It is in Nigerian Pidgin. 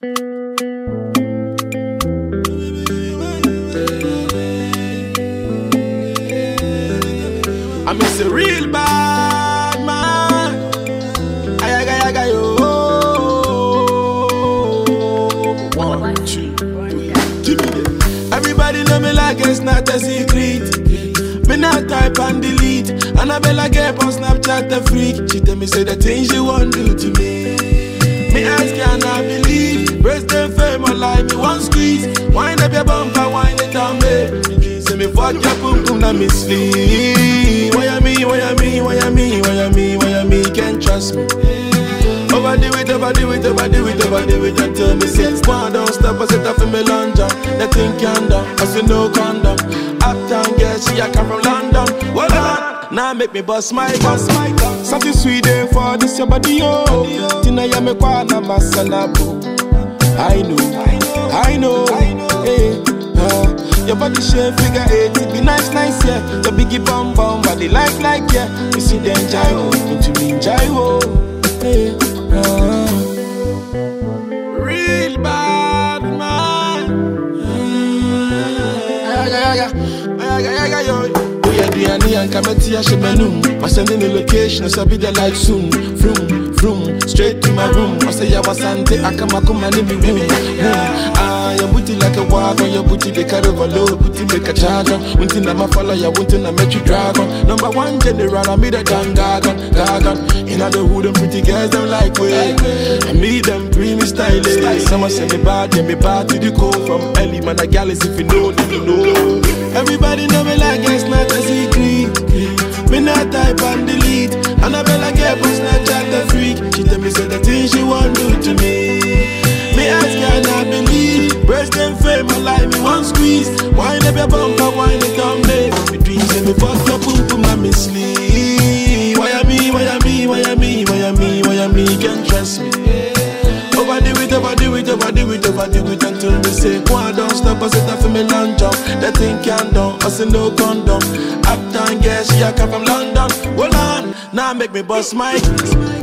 I miss a real bad man. Ayaga yo. 1, 2, 3. Give me that. Everybody know me like it's not a secret. Me not type and delete. Annabella get on Snapchat the freak. She tell me say the things she want do to me. Me ask can I believe? Breast and fame my life me one squeeze. Wind up your bumper, wind it down, baby. Say me fuck your pum pum na me sleep. Why you me? Why you me? Why you me? Why you me? Why you me? Can't trust me. Overdo it until me say one don't stop. I set up in me London. That thing can done. I say no condom. Uptown girl, she a come from London. Well on, now make me bust my gun. Something sweet there for this your body, yo. Tina ya me kwa na masala boo. I know, hey, your body shape figure 8, it be nice, yeah. Your biggie bum body like, yeah. You see the gyro, into me gyro, hey, real bad man. Yo. Oya Diani and Kameti Ashemenu. I send in the location, so be the light soon. Vroom, straight to my room. I say I was Sante, I come and in me room. Your booty like a wagon, your booty they carry overload, booty make a charger. One thing I'm a follow, you want to make you dragon. Number 1 general, I made a gagan. In other hood, them pretty girls don't like way. I meet them premium stylish. Someone say me bad, yeah, me bad to the core. From early man, I gallus if you know, you know. Everybody know me like it's not a secret. Me not type and delete. Annabella get on Snapchat the freak. She tell me say the things she want do to me. Me ask can I believe? Breast and fame, my life me one squeeze. Wind up your bumper, wind it down, baby. Me dreams and me fuck your pum pum and me sleep. Why you me? Why you me? Why you me? Why you me? Why you me? Can't trust me. Overdo it until me say one don't stop. I set up for me lunch up. That thing can done. I say no condom. Uptown girl, she a come from London. Hold on, now make me bust my